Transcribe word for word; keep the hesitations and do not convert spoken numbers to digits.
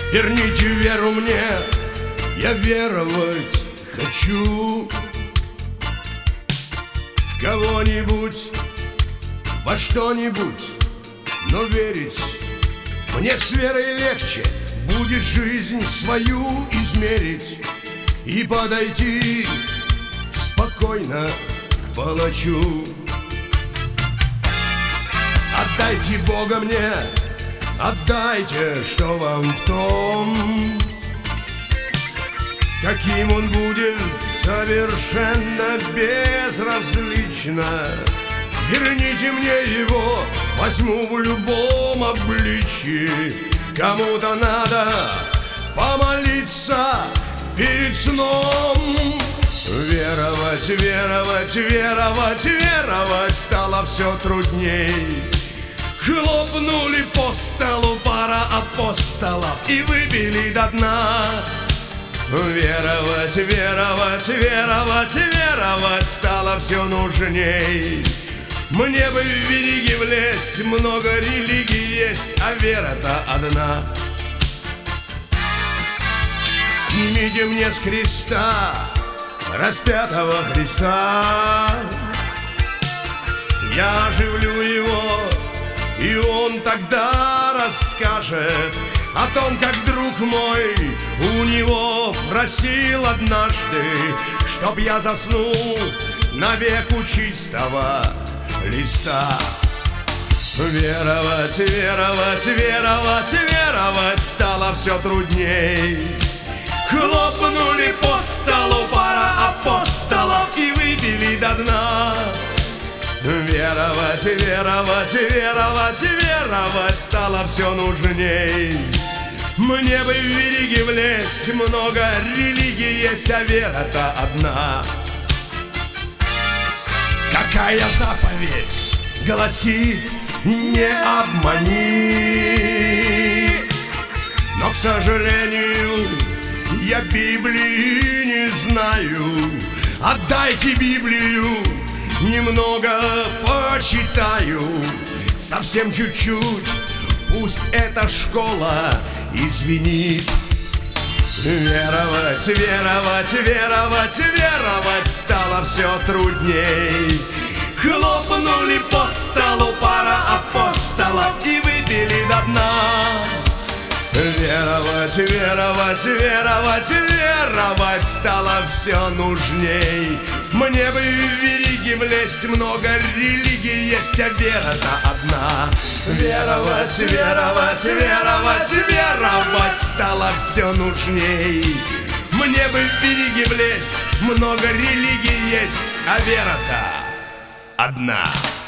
Верните веру мне, я веровать хочу в кого-нибудь, во что-нибудь, но верить мне с верой легче будет жизнь свою измерить и подойти спокойно к палачу. Отдайте Бога мне, отдайте, что вам в том, каким он будет совершенно безразлично. Верните мне его, возьму в любом обличье. Кому-то надо помолиться перед сном. Веровать, веровать, веровать, веровать стало все трудней. Хлопнули по столу пара апостолов и выпили до дна. Веровать, веровать, веровать, веровать стало все нужней. Мне бы в вериги влезть, много религий есть, а вера-то одна. Снимите мне с креста распятого Христа, я оживлю его, и он тогда расскажет о том, как друг мой у него просил однажды, чтоб я заснул навек у чистого листа. Веровать, веровать, веровать, веровать стало все трудней. Хлопнули по столу пара апостолов и выпили до дна. Веровать, веровать, веровать, веровать стало все нужней. Мне бы в вериги влезть, много религий есть, а вера-то одна. Какая заповедь гласит: не обмани. Но, к сожалению, я Библии не знаю. Отдайте Библию, немного почитаю, совсем чуть-чуть, пусть эта школа извинит. Веровать, веровать, веровать, веровать стало все трудней. Хлопнули по столу пара апостолов и выпили до дна. Веровать, веровать, веровать, веровать стало все нужней. Мне бы в вериги влезть, много религий есть, а вера-то одна. Веровать, веровать, веровать, веровать стало все нужней. Мне бы в вериги влезть, много религий есть, а вера-то одна.